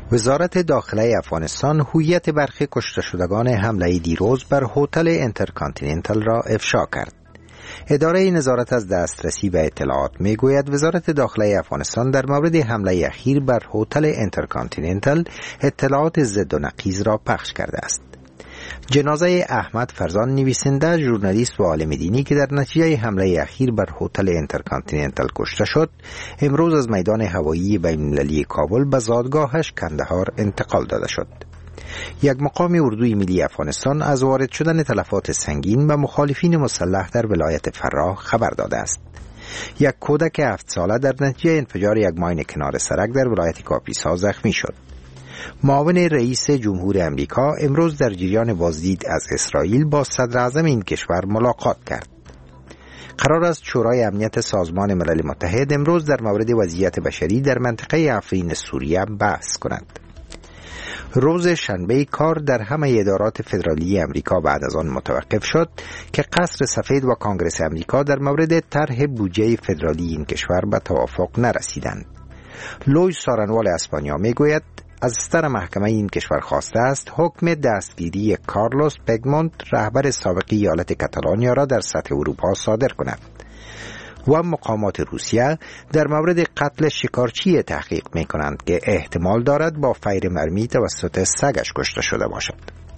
وزارت داخله افغانستان هویت برخی کشته شدگان حمله دیروز بر هتل انترکانتیننتال را افشا کرد. اداره نظارت از دسترسی به اطلاعات میگوید وزارت داخله افغانستان در مورد حمله اخیر بر هتل انترکانتیننتال اطلاعات ضد و نقیض را پخش کرده است. جنازه احمد فرزان، نویسنده، ژورنالیست و عالم دینی که در نتیجه حمله اخیر بر هتل انترکانتیننتال کشته شد، امروز از میدان هوایی بین‌المللی کابل به زادگاهش کندهار انتقال داده شد. یک مقام اردوی ملی افغانستان از وارد شدن تلفات سنگین به مخالفین مسلح در ولایت فراه خبر داده است. یک کودک 7 ساله در نتیجه انفجار یک ماین کنار سرک در ولایت کاپیسا زخمی شد. معاون رئیس جمهور امریکا امروز در جریان بازدید از اسرائیل با صدر اعظم این کشور ملاقات کرد. قرار است شورای امنیت سازمان ملل متحد امروز در مورد وضعیت بشری در منطقه افرین سوریه بحث کند. روز شنبه کار در همه ادارات فدرالی امریکا بعد از آن متوقف شد که قصر سفید و کانگرس امریکا در مورد طرح بودجه فدرالی این کشور به توافق نرسیدند. لوی سارنوال اسپانیا میگوید از ستر محکمه این کشور خواسته است حکم دستگیری کارلوس پگمونت، رهبر سابق ایالت کاتالانیا را در سطح اروپا صادر کند. و مقامات روسیه در مورد قتل شکارچی تحقیق می کنند که احتمال دارد با فیر مرمی توسط سگش کشته شده باشد.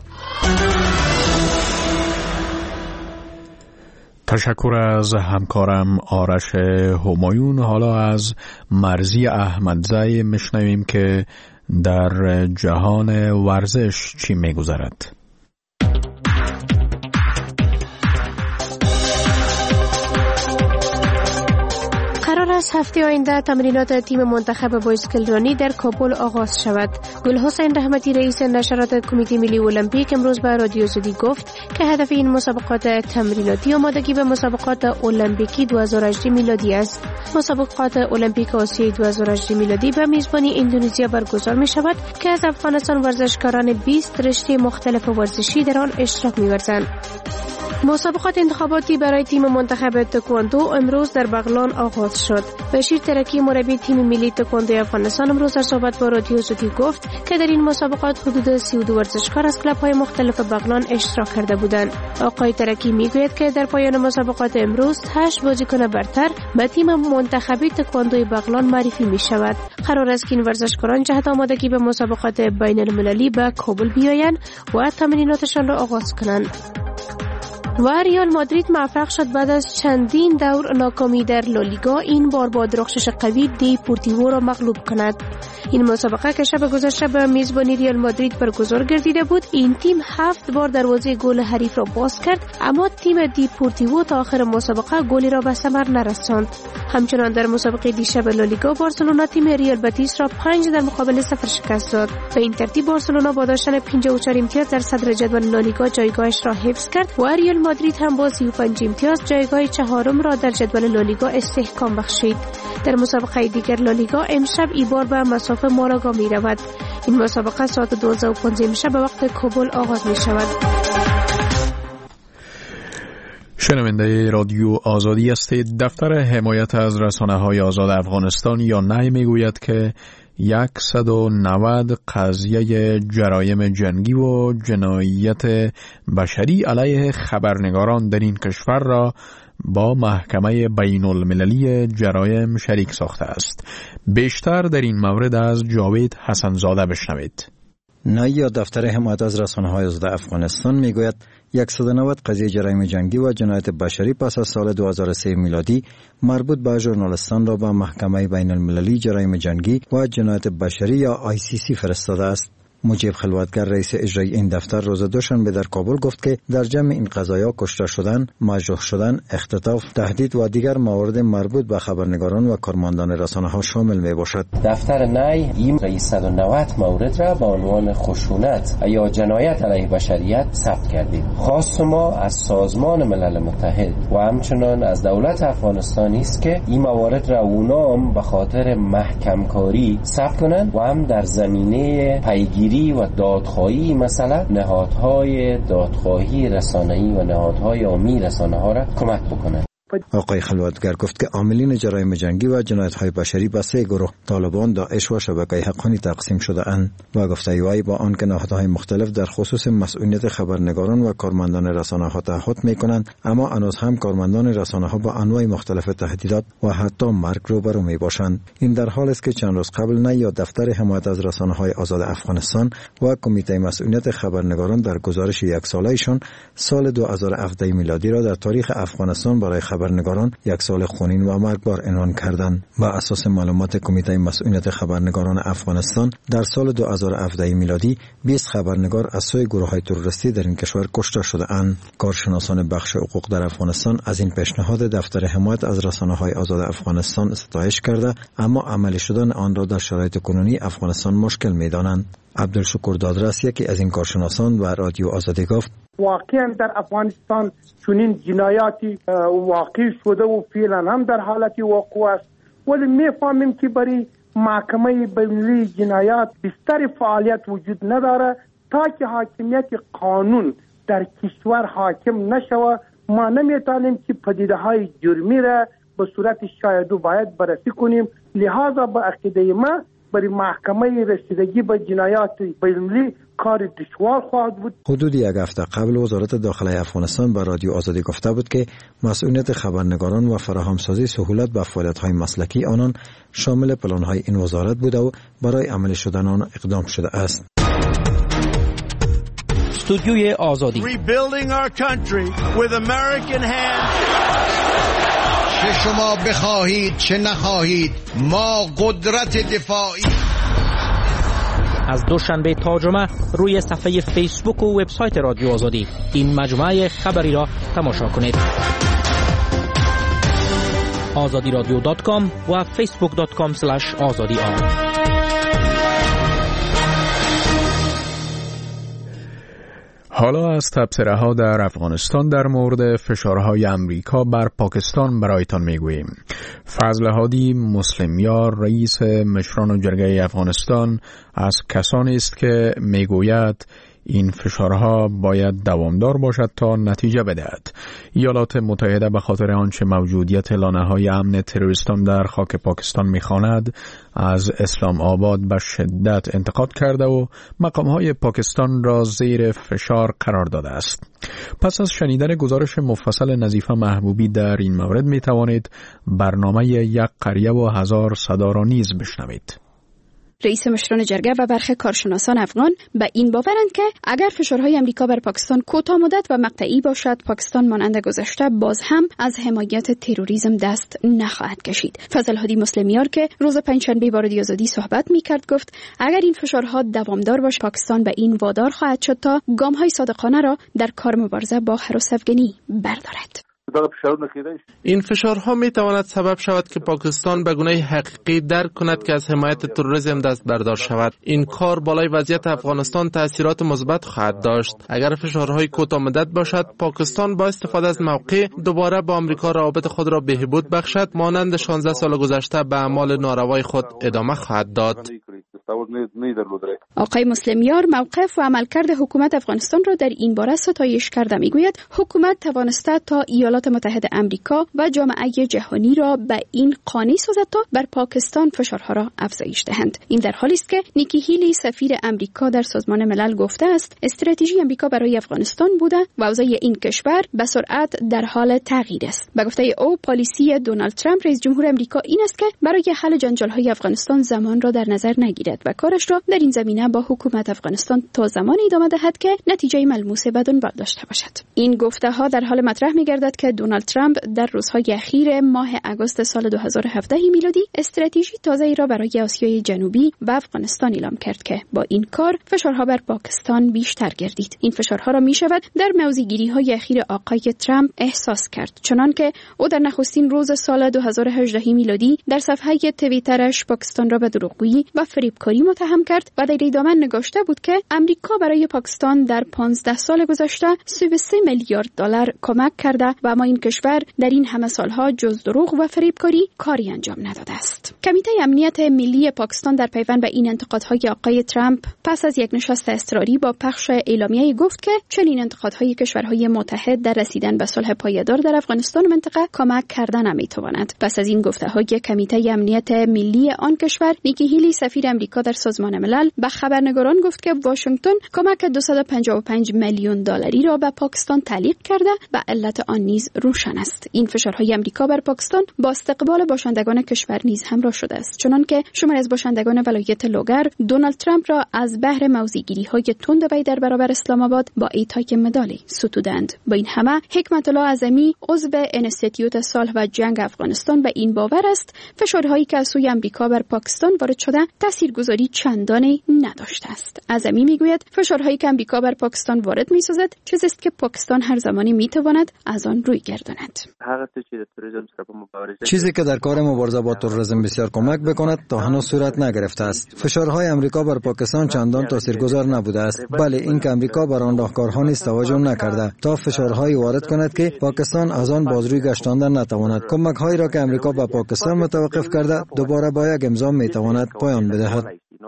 تشکر از همکارم آرش همایون. حالا از مرزی احمدزی میشنویم که در جهان ورزش چی میگذرد. قرار است هفته آینده تمرینات تیم منتخب بایسکلرانی در کابل آغاز شود. گلحسین رحمتی رئیس نشرات کمیته ملی المپیک امروز به رادیو زدی گفت که هدف این مسابقات تمریناتی آمادگی به مسابقات المپیکی 2018 میلادی است. مسابقات المپیک آسیای 2018 میلادی به میزبانی اندونزیا برگزار می شود که از افغانستان ورزشکاران 20 رشته مختلف ورزشی در آن اشتراک می‌ورزند. مسابقات انتخاباتی برای تیم منتخب تکواندو امروز در بغلان آغاز شد. بشیر ترکی مربی تیم ملی تکواندو افغانستان امروز در صحبت با رادیو زدی گفت که در این مسابقات حدود 32 ورزشکار از کلب‌های مختلف بغلان اشتراک کرده بودند. آقای ترکی میگوید که در پایان مسابقات امروز 8 بازیکن برتر به تیم منتخبی تکواندو بغلان معرفی می شود. قرار است که این ورزشکاران جهت آمادگی به مسابقات بین‌المللی به کابل بیایند و تمریناتشان را آغاز کنند. و ریال مادرید موفق شد بعد از چندین دور ناکامی در لالیگا این بار با درخشش قوی دیپورتیوو را مغلوب کند. این مسابقه که شب گذشته به میزبانی ریال مادرید برگزار گردیده بود، این تیم 7 بار دروازه گل حریف را باز کرد، اما تیم دیپورتیوو تا آخر مسابقه گلی را به ثمر نرساند. همچنان در مسابقه دیشب لالیگا بارسلونا تیم ریال بتیس را 5 در مقابل 0 شکست داد. به این ترتیب بارسلونا با داشتن 54 امتیاز در صدر جدول لالیگا جایگاهش را حفظ کرد و ریال مادرید هم با 35 امتیاز جایگاه چهارم را در جدول لالیگا استحکام بخشید. در مسابقه دیگر لالیگا امشب ایبار به مسافه ماراگا می رود. این مسابقه ساعت 12:15 شب به وقت کابل آغاز می شود. شنونده رادیو آزادی هستید. دفتر حمایت از رسانه‌های آزاد افغانستان یا نی میگوید که 190 قضیه جرایم جنگی و جنایت بشری علیه خبرنگاران در این کشور را با محکمه بین المللی جرایم شریک ساخته است. بیشتر در این مورد از جاوید حسنزاده بشنوید. نی یا دفتر حمایت از رسانه‌های آزاد افغانستان میگوید 190 قضیه جرایم جنگی و جنایت بشری پس از سال 2003 میلادی مربوط به ژورنالیستان را به محکمه بین المللی جرایم جنگی و جنایت بشری یا ICC فرستاده است. مجیب خلوتگر رئیس اجرایی این دفتر روز دوشنبه در کابل گفت که در جمع این قضایا کشته شدن، مجروح شدن، اختطاف، تهدید و دیگر موارد مربوط به خبرنگاران و کارمندان رسانه‌ها شامل میباشد. دفتر نی این 190 مورد را با عنوان خشونت یا جنایت علیه بشریت ثبت کردیم. خواست ما از سازمان ملل متحد و همچنان از دولت افغانستان است که این موارد را اونام به خاطر محکم کاری ثبت کنند و هم در زمینه پیگیری و دادخواهی مثلا نهادهای دادخواهی رسانه‌ای و نهادهای عامی رسانه‌ها را کمک بکنند. آقای خلوتگر گفت که عاملین جرایم جنگی و جنایت‌های بشری به 3 گروه طالبان، داعش و شبکه حقانی تقسیم شده اند و گفته وی با آنکه نهادهای مختلف در خصوص مسئولیت خبرنگاران و کارمندان رسانه‌ها تعهد می‌کنند، اما هنوز هم کارمندان رسانه‌ها با انواع مختلف تهدیدات و حتی مرگ روبرو می‌باشند. این در حالی است که چند روز قبل نیا دفتر حمایت از رسانه‌های آزاد افغانستان و کمیته مسئولیت خبرنگاران در گزارش یک ساله‌شان سال 2017 میلادی را در تاریخ افغانستان برای خبرنگاران یک سال خونین و مرگبار عنوان کردند. با اساس معلومات کمیته مسئولیت خبرنگاران افغانستان در سال 2017 میلادی 20 خبرنگار از سوی گروه‌های تروریستی در این کشور کشته شده‌اند. کارشناسان بخش حقوق در افغانستان از این پیشنهاد دفتر حمایت از رسانه‌های آزاد افغانستان ستایش کرده، اما عملی شدن آن را در شرایط کنونی افغانستان مشکل می‌دانند. عبدالشکور دادرس یکی از این کارشناسان و رادیو آزادی گفت: واقعا در افغانستان چنین جنایاتی واقع شده و فعلا هم در حالت وقوع است، ولی میفهمیم که برای محکمه بین‌المللی جنایات بستر فعالیت وجود نداره. تا که حاکمیت قانون در کشور حاکم نشوه ما نمیتونیم که پدیده‌های جرمی را به صورت شایدو باید بررسی کنیم. لذا به عقیده ما برای محکمه رسیدگی به جنایات بین‌المللی کار دشوار خواهد بود. حدود یک هفته قبل وزارت داخلی افغانستان به رادیو آزادی گفته بود که مسئولیت خبرنگاران و فراهمسازی سهولت به فعالیت‌های مسلکی آنان شامل پلان‌های این وزارت بوده و برای عملی شدن آن اقدام شده است. استودیوی آزادی. Rebuilding our country with American hands. چه شما بخواهید چه نخواهید ما قدرت دفاعی. از دوشنبه تا جمعه روی صفحه فیسبوک و وبسایت رادیو آزادی این مجموعه خبری را تماشا کنید. azadiradyo.com و facebook.com/azadi. حالا از تبصره‌ها در افغانستان در مورد فشارهای امریکا بر پاکستان برایتان میگوییم. فضل هادی مسلمیار رئیس مشران جرگه افغانستان از کسانی است که میگوید این فشارها باید دوامدار باشد تا نتیجه بدهد. ایالات متحده به خاطر آنچه موجودیت لانه‌های امن تروریستان در خاک پاکستان می‌خواند از اسلام آباد به شدت انتقاد کرده و مقام‌های پاکستان را زیر فشار قرار داده است. پس از شنیدن گزارش مفصل نظیفه محبوبی در این مورد می‌توانید برنامه یک قریه و 1000 صدا را نیز بشنوید. رئیس مشران جرگه و برخی کارشناسان افغان به این باورند که اگر فشارهای امریکا بر پاکستان کوتاه مدت و مقطعی باشد، پاکستان مانند گذشته باز هم از حمایت تروریسم دست نخواهد کشید. فضل هادی مسلمیار که روز پنجشنبه با رادیو آزادی صحبت می‌کرد گفت اگر این فشارها دوامدار باشد، پاکستان به این وادار خواهد شد تا گام‌های صادقانه را در کار مبارزه با هراس افغانی بردارد. این فشارها می تواند سبب شود که پاکستان به گونه حقیقی درک کند که از حمایت تروریسم دست بردار شود. این کار بالای وضعیت افغانستان تاثیرات مثبت خواهد داشت. اگر فشارهای کوتاه مدت باشد، پاکستان با استفاده از موقع دوباره با آمریکا روابط خود را بهبود بخشد، مانند 16 سال گذشته به اعمال ناروای خود ادامه خواهد داد. آقای مسلمیار موقف و عملکرد حکومت افغانستان را در این باره ستایش کرده. میگوید حکومت توانسته تا ایالات متحده آمریکا و جامعه جهانی را به این قانع سازد تا بر پاکستان فشارها را افزایش دهند. این در حالی است که نیکی هیلی سفیر آمریکا در سازمان ملل گفته است استراتژی آمریکا برای افغانستان بوده و اوضاع این کشور به سرعت در حال تغییر است. به گفته او پالیسی دونالد ترامپ رئیس جمهور آمریکا این است که برای حل جنجال‌های افغانستان زمان را در نظر نگیرد و کارش را در این زمینه با حکومت افغانستان تا زمانی ادامه دهد که نتیجه ملموس به دنبال داشته باشد. این گفته‌ها در حال مطرح می‌گردد که دونالد ترامپ در روزهای اخیر ماه آگوست سال 2017 میلادی استراتژی تازه‌ای را برای آسیای جنوبی و افغانستان اعلام کرد که با این کار فشارها بر پاکستان بیشتر گردید. این فشارها را می‌شود در موضع‌گیری‌های اخیر آقای ترامپ احساس کرد، چنانکه او در نخستین روز سال 2018 میلادی در صفحه توییترش پاکستان را به دروغگویی و فریب فریبکاری متهم کرد و در ادامه نگاشته بود که امریکا برای پاکستان در 15 سال گذشته 33 میلیارد دلار کمک کرده و اما این کشور در این همه سالها جز دروغ و فریبکاری کاری انجام نداده است. کمیته امنیت ملی پاکستان در پیوند به این انتقادهای آقای ترامپ پس از یک نشست اضطراری با پخش اعلامیه گفت که چنین انتقادهای کشورهای متحد در رسیدن به صلح پایدار در افغانستان و منطقه کمک کردن نمیتواند. پس از این گفته‌های کمیته امنیت ملی آن کشور، نیکی هیلی سفیر امریکا در سازمان ملل به خبرنگاران گفت که واشنگتن کمک 255 میلیون دلاری را به پاکستان تعلیق کرده و علت آن نیز روشن است. این فشارهای امریکا بر پاکستان با استقبال باشندگان کشور نیز همراه شده است، چنانکه شماری از باشندگان ولایت لوگر دونالد ترامپ را از بهر موضع‌گیری‌های تند وی در برابر اسلام آباد با ایتای مدالی ستودند. با این همه حکمت الله اعظمی عضو انستیتیوت صلح و جنگ افغانستان به این باور است فشارهایی که از سوی امریکا بر پاکستان وارد شده تاثیرگذاری چندانی نداشته است. اعظمی میگوید فشارهایی که امریکا بر پاکستان وارد می‌سازد چیزی است که پاکستان هر زمانی میتواند از آن روی گرداند. چیزی که در کار مبارزه با تروریسم بسیار کمک بکند تا هنوز صورت نگرفته است. فشارهای امریکا بر پاکستان چندان تاثیرگذار نبوده است، بله این که امریکا بر آن راهکارها نیز توجه نکرده تا فشارهایی وارد کند که پاکستان از آن بازروی گشتاندن نتواند. کمک‌هایی را که امریکا به پاکستان متوقف کرده دوباره با یک امضا میتواند پایان بدهد.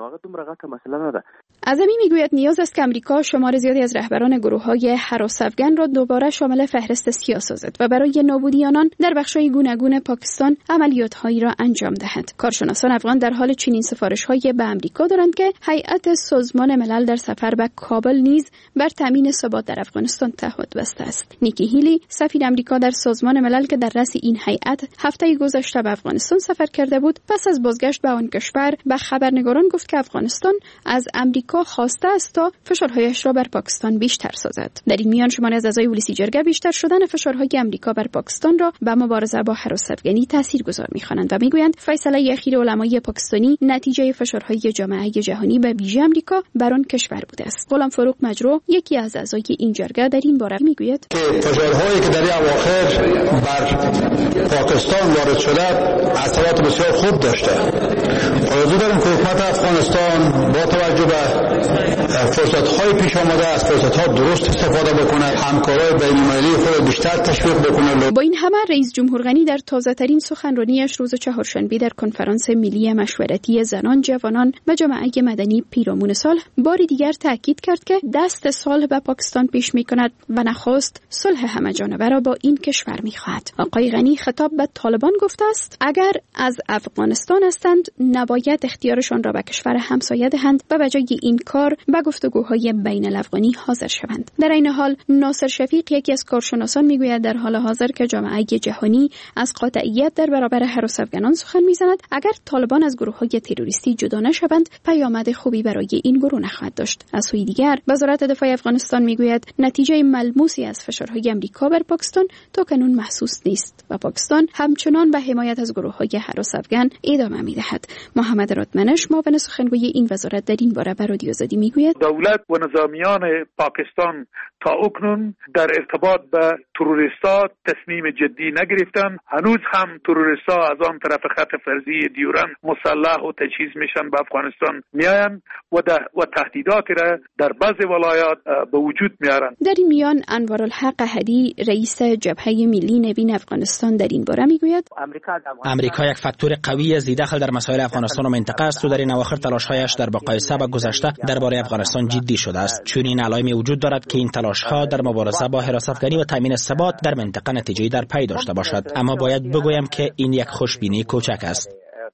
اعظمی میگوید نیاز است که امریکا شمار زیادی از رهبران گروه‌های هراس افغان را دوباره شامل فهرست سیاه سازد و برای نابودی آنان در بخش‌های گوناگون پاکستان عملیات‌هایی را انجام دهد. کارشناسان افغان در حال چنین سفارش‌هایی به امریکا دارند که هیئت سازمان ملل در سفر به کابل نیز بر تامین ثبات در افغانستان تعهد بسته است. نیکی هیلی سفیر امریکا در سازمان ملل که در رأس این هیئت هفته گذشته به افغانستان سفر کرده بود، پس از بازگشت به آن کشور به خبرنگاران گفت که افغانستان از امریکا خواسته است تا فشارهایش را بر پاکستان بیشتر سازد. در این میان شماری از اعضای پلیسی جرگه بیشتر شدن فشارهای امریکا بر پاکستان را به مبارزه با هراس افغانی تاثیرگذار می‌خوانند و میگویند فیصله اخیر علمای پاکستانی نتیجه فشارهای جامعه جهانی به ویژه امریکا بر آن کشور بوده است. غلام فاروق مجروح یکی از اعضای این جرگه در این باره میگوید که فشارهایی که در اواخر بر پاکستان وارد شده اثرات بسیار خوب داشته. آرزو دارم که حکومت افغانستان با توجه به فرصت‌های پیش آمده از فرصت‌ها درست استفاده بکنه، همکارای بین‌المللی خود بیشتر تشویق بکنه. با این همه رئیس جمهور غنی در تازه‌ترین سخنرانیش روز چهارشنبه در کنفرانس ملی مشورتی زنان، جوانان و جامعه مدنی پیرامون صلح بار دیگر تاکید کرد که دست صلح به پاکستان پیش می‌کند و نخست صلح همه‌جانبه را با این کشور می‌خواهد. آقای غنی خطاب به طالبان گفته است اگر از افغانستان هستند نباید اختیارشان را به کشور همسایه دهند و به جای این کار به گفتگوهای بین الافغانی حاضر شوند. در این حال ناصر شفیق یکی از کارشناسان میگوید در حال حاضر که جامعه جهانی از قاطعیت در برابر هراس افغانان سخن میزند، اگر طالبان از گروه‌های تروریستی جدا نشوند پیامد خوبی برای این گروه نخواهد داشت. از سوی دیگر وزارت دفاع افغانستان میگوید نتیجه ملموسی از فشارهای آمریکا بر پاکستان تاکنون محسوس نیست و پاکستان همچنان به حمایت از گروه‌های هراس افغان ادامه میدهد. محمد رادمنش معاون سخنگوی این وزارت در این باره به رادیو آزادی میگوید دولت و نظامیان پاکستان تا اکنون در ارتباط به تروریستا تصمیم جدی نگرفتن. هنوز هم تروریستا از آن طرف خط فرضی دیورن مسلح و تجهیز میشن به افغانستان میاین و تهدیدات را در بعضی ولایات به وجود میارن. در این میان انوارالحق احدی رئیس جبهه ملی نوین افغانستان در این باره میگوید امریکا یک فاکتور قوی از دخل در مسائل افغانستان و منطقه است و در این اواخر تلاش‌هایش در بقای سبک گذشته درباره افغانستان جدی شده است. چون این علائمی وجود دارد که این تلاش‌ها در مبارزه با هراس افغانی و تامین ثبات در منطقه نتیجه‌ای در پی داشته باشد، اما باید بگویم که این یک خوشبینی کوچک است.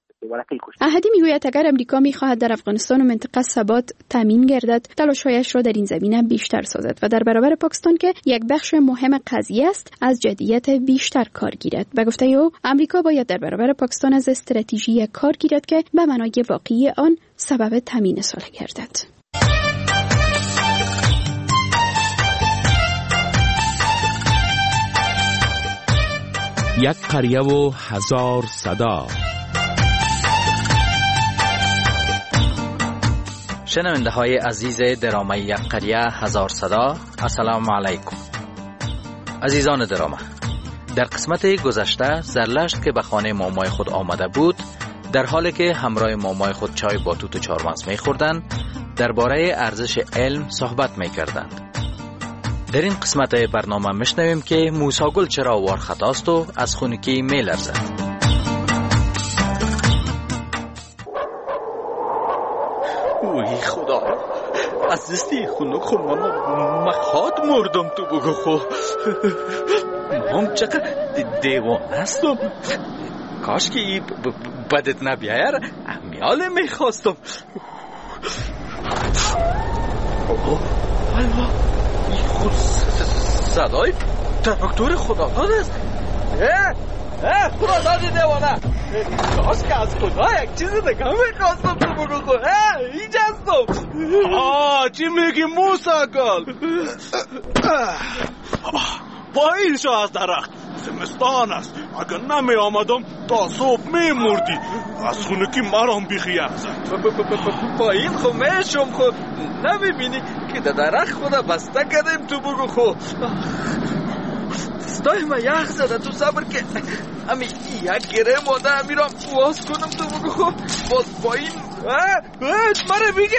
احدی میگوید اگر امریکا میخواهد در افغانستان و منطقه ثبات تامین گردد تلاش‌هایش را در این زمینه بیشتر سازد و در برابر پاکستان که یک بخش مهم قضیه است از جدیت بیشتر کار گیرد. به گفته او امریکا باید در برابر پاکستان از استراتژی کار گیرد که به معنای واقعی آن سبب تامین صلح گردد. یک قریه و هزار صدا. شنونده های عزیز درامه یک قریه هزار صدا، السلام علیکم. عزیزان درامه، در قسمت گذشته زرلشت که به خانه مامای خود آمده بود در حالی که همراه مامای خود چای با توت و چهارمغز می‌خوردند، درباره ارزش علم صحبت می‌کردند. در این قسمت برنامه میشنویم که موسی گل چرا وارخطاست و از خنکی میلرزد. اوی خدا، از دستی خنک خود مخواد مردم تو بگو خو. مام چقدر دیوان هستم. کاش که بدت نبیایر امیال میخواستم. این خود صدای تراکتور خداداد است. خداداد دیوانه، کاش که از خدا یک چیز دیگه میخواستم تو بگو خو. اینجا هستم. چی میگی موسی گل؟ پایین شو از درخت، زمستان است. اگر نمی آمدم تا صبح می مردی. از خونکی مرام بیخی یک زد. پایین خو میشم خو. نمی بینی که در درخت خدا بسته کردیم تو بگو خو. دستای ما یخ زده، تو صبر که امی یک گره ماده امیرم باز کنم تو بگو خو. باز پایین مره بیگه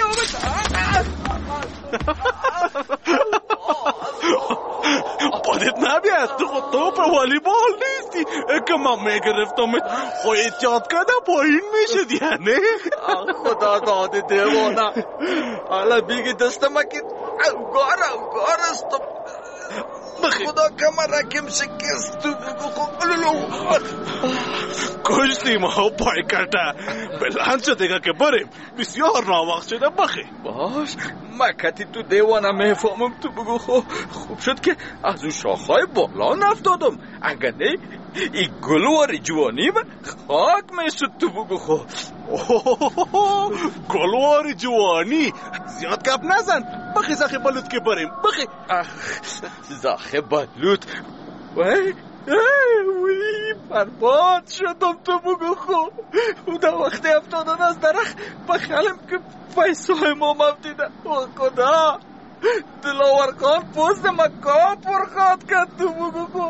بدت نبید، تو خود توپ والیبال نیستی که من میگرفتم خو احتیاط کرده پایین میشد یعنی. خدا داده دیوانه، حالا بیگه دستم که اوگار استم. خدا کمرکم شکست تو بگو خو. کشتی ما پای کرده. بلند شده که بریم، بسیار ناوقت شده. بخی باش، مکتی تو دیوانه میفهمم تو بگو خو. خوب شد که از اون شاخهای بالا نفتادم، اگر نه این گلوار جوانی من خاک میشد تو بگو خو. گلوار جوانی، زیاد گپ نزن. بخی زخی بلوت که بریم. بخی زخی بلوت. وی برباد شدم تو بگو خو. او در وقتی افتادن از درخت بخلم که پیسای ما مفتیده. خدا دلاور خان پوست مکا پرخواد کرد تو بگو خو.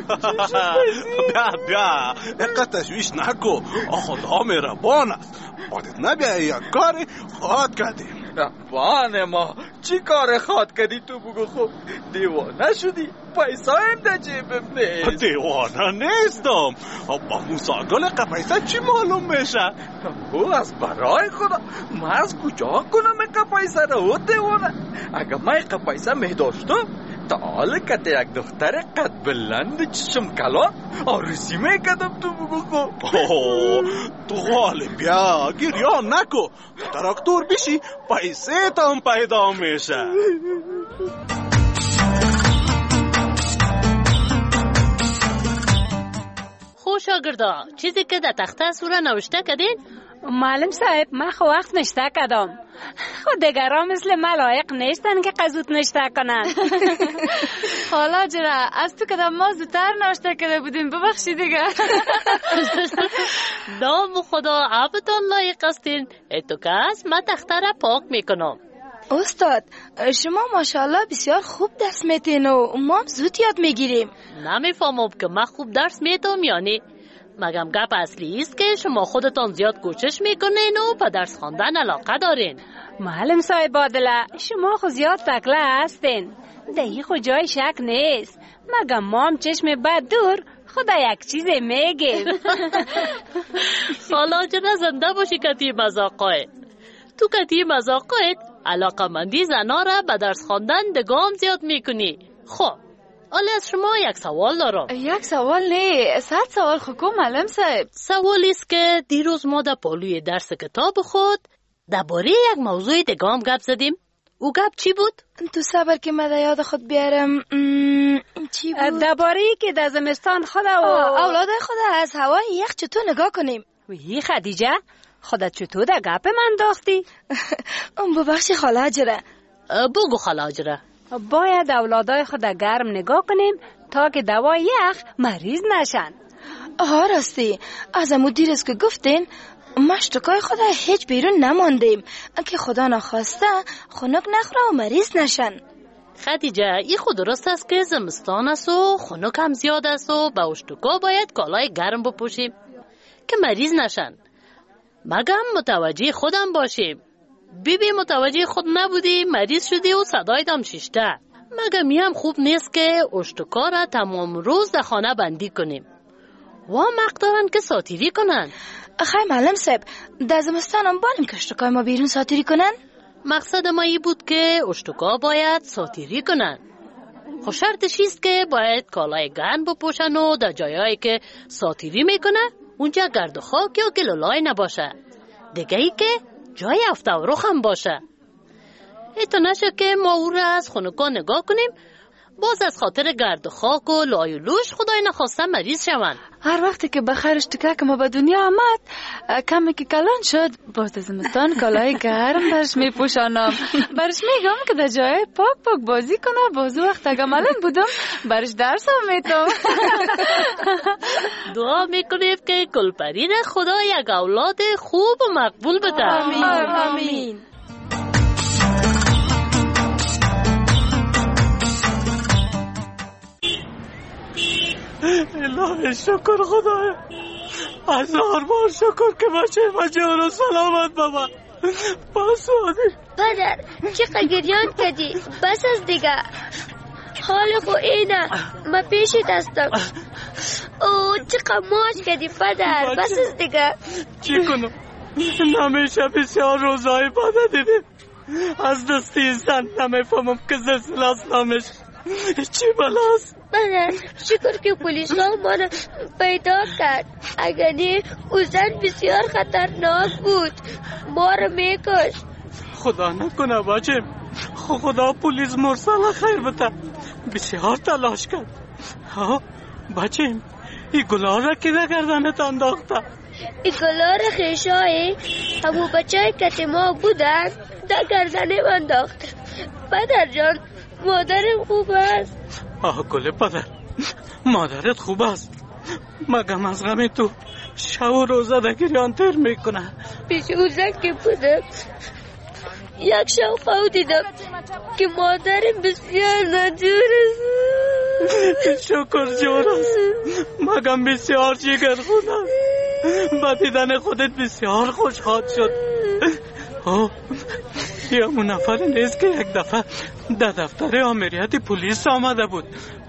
بیا اقا تشویش نکو. خدا مهربان است. بادت نبیایی یک کاری خواد کردیم. ربان ما چی کار خواد کردی تو بگو خو؟ دیوانه شدی؟ پیسایم در جیبم نیست. دیوانه نیستم. با موسی گل پیسه چی معلوم میشه؟ او از برای خدا من از کجا کنم پیسه رو دیوانه؟ اگر من پیسه میداشتم تا حال کت یک دختر قد بلند چشم کلان آرزی میکردم تو بگو خو. تو حال بیا گریان نکو. تراکتور بشی پیسه تا هم پیدا میشه. خوش شاگردا، چیزی که در تخته سوره نوشته کردین؟ معلم صاحب من خو وقت نشته کردم. خود دیگران مثل ملائق نیستن که قزوت نشته کنن. حالا جرا از تو کدام ما زودتر ناشته کرده بودیم، ببخشید دیگه. نام خدا عبدان لایق استین. تو کس من تخته را پاک میکنم. استاد شما ماشاءالله بسیار خوب درس میتین و ما زود یاد میگیریم. نمیفهمم که من خوب درس میتونم یعنی. مگم گپ اصلی است که شما خودتان زیاد کوشش میکنین و به درس خواندن علاقه دارین. معلم صاحب عادله شما خو زیاد تکله هستین، دهی خو جای شک نیست. مگم ما هم چشم بد دور خدا یک چیز میگیم. حالا جنا زنده باشی کتی مذاقای. تو کتی مذاقای علاقه مندی زنا را به درس خواندن دگام زیاد میکنی. خب حالا از شما یک سوال دارم. یک سوال نه، 100 سوال خو معلم صاحب. سوالی است که دیروز ما در پالوی درس کتاب خود درباره یک موضوع دگام گپ زدیم. او گپ چی بود؟ تو صبر که من یاد خود بیارم. چی بود؟ درباره که در زمستان خود و اولاد خود از هوای یخ چطور نگاه کنیم. وی خدیجه خودت چطور در گپ من داختی؟ ببخشی خاله اجره. بگو خاله اجره. باید اولادای خود گرم نگاه کنیم تا که دوای یخ مریض نشن. راستی از امو دیر است که گفتین مشتکای خود هیچ بیرون نماندیم که خدا نخواسته خنک نخوره و مریض نشن. خدیجه ای خود درست است که زمستان است و خنک هم زیاد است و با اشتکا باید کالای گرم بپوشیم که مریض نشن. مگم متوجه خودم باشیم. بیبی متوجه خود نبودی، مریض شدی و صدایتم ششته. مگم میم خوب نیست که اشتکار تمام روز در خانه بندی کنیم و مقدارن که ساتیری کنن. خیلی معلم صاحب، در زمستان هم بالیم که اشتکای ما بیرون ساتیری کنن؟ مقصد ما ای بود که اشتکا باید ساتیری کنن. خب شرطش ایست که باید کالای گرم بپوشن و در جایایی که ساتیری میکنه اونجا گرد و خاک یا گلولای نباشه. دیگه ای که جای افته و رخ هم باشه. ایتا نشه که ما او را از خونکا نگاه کنیم باز از خاطر گرد و خاک و لای و لوش خدای نخواسته مریض شون. هر وقتی که بخیرش تکه که ما به دنیا آمد کمی که کلان شد باز زمستان کالای گرم برش می پوشانم. برش میگم که در جای پاک پاک بازی کنه. باز وقت اگه معلم بودم برش درس هم میتم. دعا میکنیم که گلپری را خدا یک اولاد خوب و مقبول بده. آمین. الهی شکر خدایا، 1000 بار شکر که بچه ما جور و سلامت بابا. بس آدی پدر چقدر گریان کردی؟ بس از دیگه حال خو اینه ما پیشت هستم. او چقدر ماش کردی پدر، بس از دیگه. چی کنم؟ نمیشه بسیار روزای باده دیدیم. از دستی انسان نمیفهمم که زلزله است نامش چی بلاست. پدر شکر که پلیس ها ما رو پیدا کرد، اگر نه او زن بسیار خطرناک بود، ما رو میکش. خدا نکنه بچه، خدا پلیس مرسل خیر بده. بسیار تلاش کرد. ها بچه این گلار را که در گردنت انداخته؟ این گلار خیشایی همون بچه که ما بودن در گردنم انداخته. پدر جان مادرم خوب است. آه گله پدر، مادرت خوب است. مگم از غم تو شب و روزه در گریان تر میکنه. پیش او زن که بودم یک شب خواب دیدم که مادرم بسیار ناجور است. شکر جور است. مگم بسیار جگر خود است. با دیدن خودت بسیار خوشحال شد. یا اون نفر نیست که یک دفعه در دفتر آمریت پلیس آمده بود.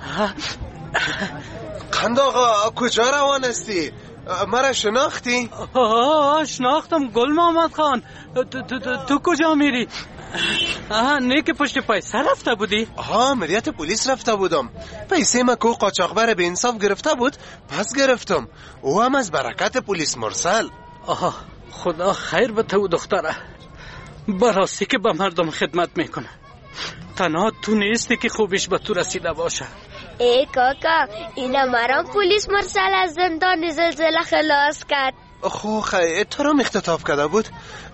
قند آقا کجا روان استی؟ مرا شناختی؟ شناختم گل محمد خان. تو کجا میری؟ نه که پشت پیسه رفته بودی؟ آمریت پلیس رفته بودم. پیسه ما که قاچاقبر به انصاف گرفته بود پس گرفتم. او هم از برکت پلیس مرسل. خدا خیر بده او دختره. براستی که به مردم خدمت میکنه. تنها تو نیستی که خوبش به تو رسیده باشه. ای کاکا اینا مرام پلیس مرسل از زندان زلزله خلاص کرد. خیر تو را اختطاف کرده بود.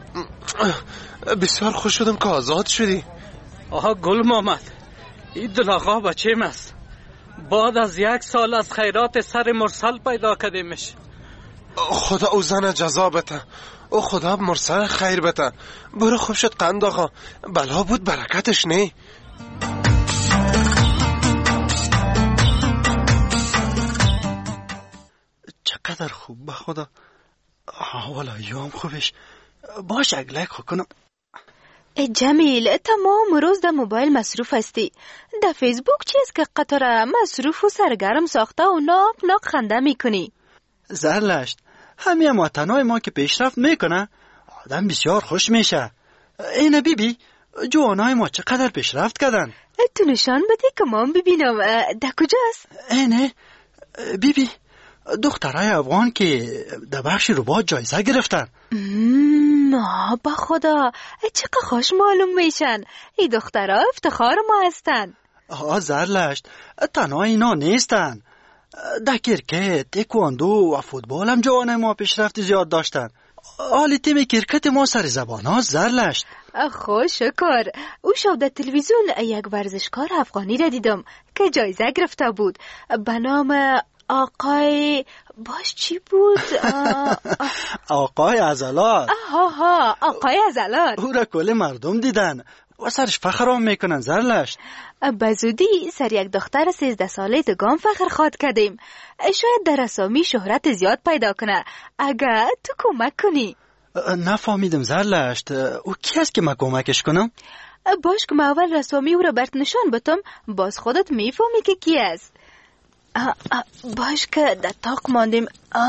بسیار خوش شدم که آزاد شدی. گل محمد این دلاغا بچه است. بعد از 1 سال از خیرات سر مرسل پیدا کردیمش. خدا او زن جزا بده. او خدا مرسل خیر بده. برو خوب شد قند آقا. بلا بود برکتش نه. چقدر خوب به خدا. والا یوم خوبش. باش اگلک خو کنم. جمیل تمام روز در موبایل مصروف هستی. در فیسبوک چیز که قطره مصروف و سرگرم ساخته و ناق خنده میکنی. زرلشت همه وطنای ما که پیشرفت میکنه آدم بسیار خوش میشه. اینه بیبی جوانای ما چقدر پیشرفت کردن. تو نشان بده که من ببینم در کجاست. اینه بیبی دخترای افغان که در بخش رباط جایزه گرفتن. با خدا چقدر خوش معلوم میشن. این دخترها افتخار ما هستن. زرلشت تنها اینا نیستن. در کرکت، تکواندو و فوتبال هم جوانای ما پیشرفت زیاد داشتن. حالی تیم کرکت ما سر زبان ها زرلشت. شکر. او شب در تلویزیون یک ورزشکار افغانی را دیدم که جایزه گرفته بود به نام آقای باش چی بود؟ آقای عضلات. آقای عضلات. او را کل مردم دیدن و سرش فخر هم میکنن زرلشت. بزودی سر یک دختر 13 ساله دگام فخر خواد کردیم. شاید در اسامی شهرت زیاد پیدا کنه اگه تو کمک کنی. نفهمیدم زرلشت. او کی است که من کمکش کنم؟ باش که من اول رسامی او را برت نشان بتم، باز خودت میفهمی که کی است. باش که در تاق ماندیم.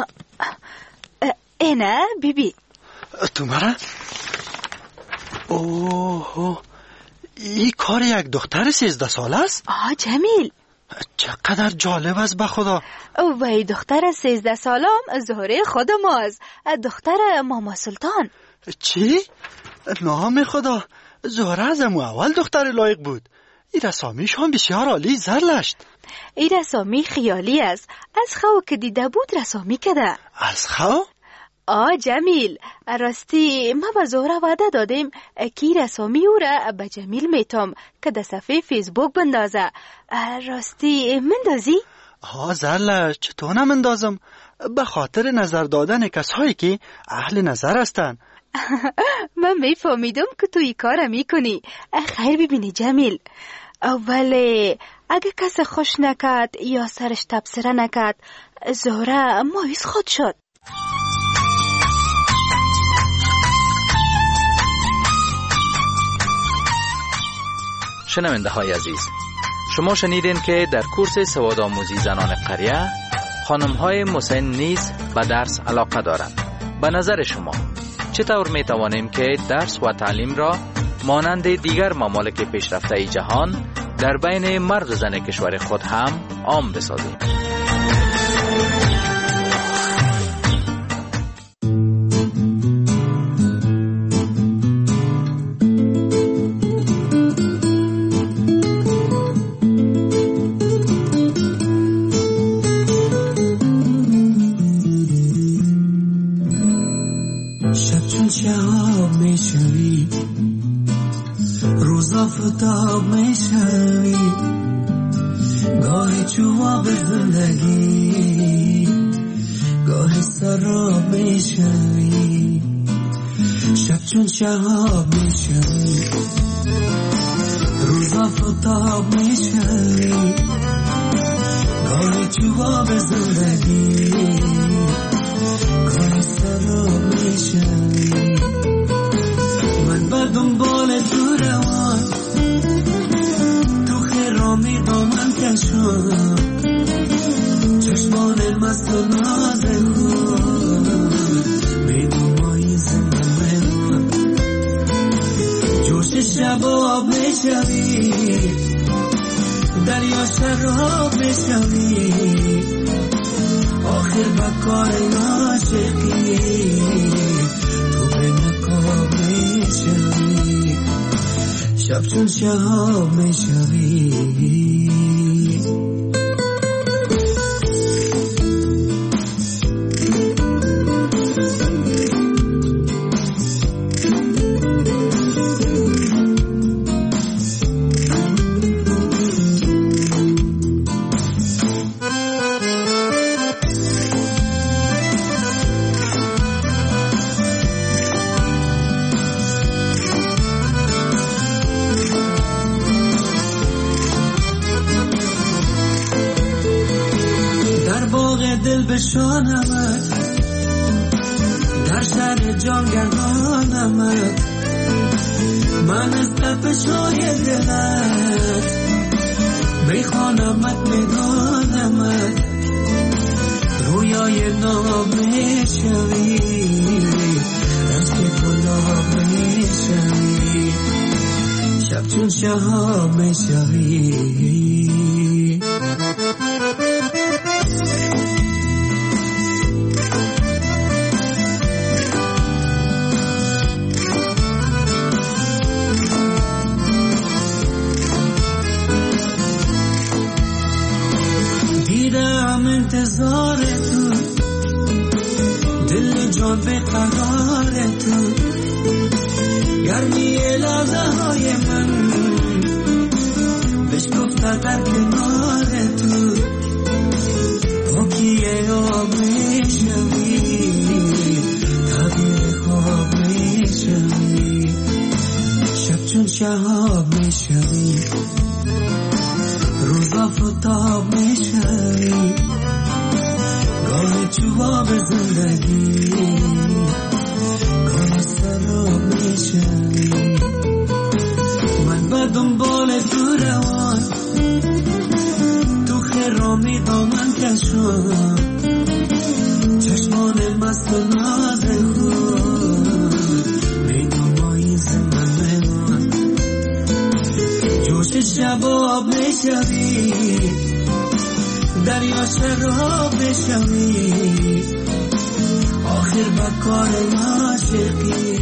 اینه بیبی. تو مرا؟ اوه، این کار یک دختر 13 ساله است؟ جمیل، چقدر جالب است به خدا. وای دختر 13 سالم زهره خود ماست، دختر ماما سلطان. چی؟ نام خدا، زهره از اول دختر لایق بود. این رسامیش هم بسیار عالی زرلشت. این رسامی خیالی است، از خو که دیده بود رسامی کده. از خو؟ جمیل، راستی ما به زهره وعده دادیم که رسامی او را به جمیل میتم که در صفحه فیسبوک بندازه. راستی مندازی؟ زرلش چطور نمندازم؟ به خاطر نظر دادن کسایی که اهل نظر هستن. من میفهمیدم که تو این کار میکنی. خیر ببینی جمیل، ولی اگه کس خوش نکد یا سرش تبصره نکد، زهره مایوس خود شد. شنونده های عزیز، شما شنیدین که در کورس سوادآموزی زنان قریه خانم های مسن نیز به درس علاقه دارند. به نظر شما چطور می توانیم که درس و تعلیم را مانند دیگر ممالک پیشرفته جهان در بین مرد و زن کشور خود هم عام بسازیم؟ آفتاب میشوی، گاهی جواب زندگی، گاهی سراب میشوی، شب چون شهاب میشوی، روز آفتاب میشوی، گاهی جواب زندگی، گاهی سراب میشوی. من به دنبال تو روان، تو خیرامی دامن کشان، چشمان مست و ناز خود میدومایی زمان، جوش شباب میشوی، دریا شراب میشوی، آخر بکار عاشقی تو به نکاب میشوی، شب چون شهاب میشوی. دل بشانمت، در شهر جان گردانمت، من از تپش‌های دلت میخوانمت، میدانمت، رویای ناب میشوی، رشک گلاب میشوی، شب چون شهاب میشوی. دیدم انتظار تو، دل جان به قرار تو، گرمی لحظه های من بشکفته در کنار تو، پاکی آب میشوی، تعبیر خواب میشوی، شب چون شهاب میشوی، روز آفتاب میشوی، گاهی جواب زندگی، بشوی من به دنبال تو روان تو خرامی دامن کشم چشمان مست ناز خود بینمایی زمن من جوش شباب میشوی دریا شراب میشوی آخر با کار عاشقی